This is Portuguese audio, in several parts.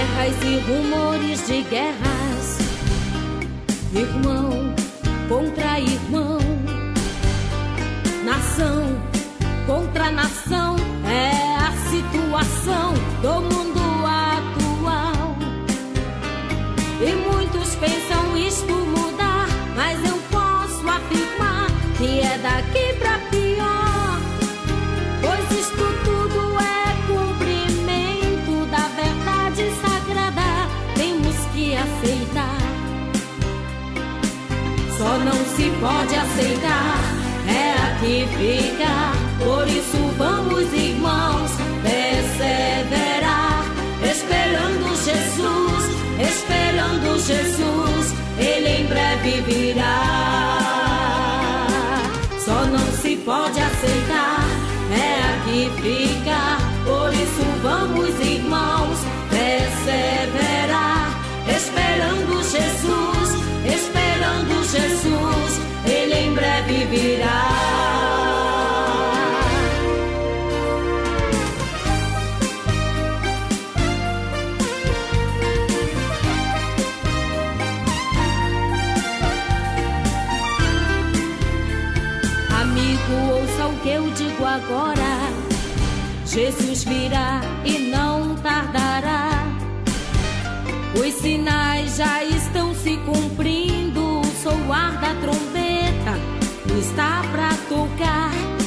Guerras e rumores de guerras, irmão contra irmão, nação contra nação, é a situação do mundo atual. E muitos pensam isto mudar, mas eu posso afirmar que é daqui pra pior, pois isto tudo é cumprimento da verdade sagrada, temos que aceitar. Só não se pode aceitar, é aqui ficar. Por isso vamos, irmãos, perseverar, esperando Jesus, esperando Jesus, Ele em breve virá. Só não se pode aceitar, é aqui ficar. Por isso vamos, irmãos, perseverar, esperando Jesus, esperando Jesus, Ele em breve virá. Amigo, ouça o que eu digo agora, Jesus virá e não tardará. Os sinais já estão se cumprindo, o soar da trombeta está pra tocar.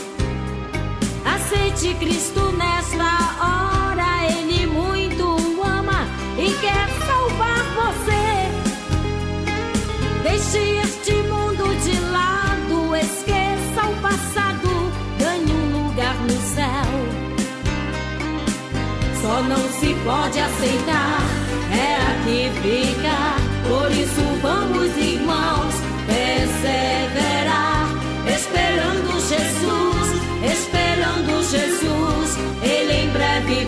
Aceite Cristo nesta hora, Ele muito ama e quer salvar você. Deixe este mundo de lado, esqueça o passado, ganhe um lugar no céu. Só não se pode aceitar, é aqui ficar. Por isso vamos, irmãos, perseverar, esperando Jesus, esperando Jesus, Ele em breve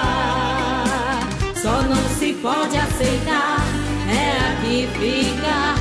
virá. Só não se pode aceitar, é aqui ficar.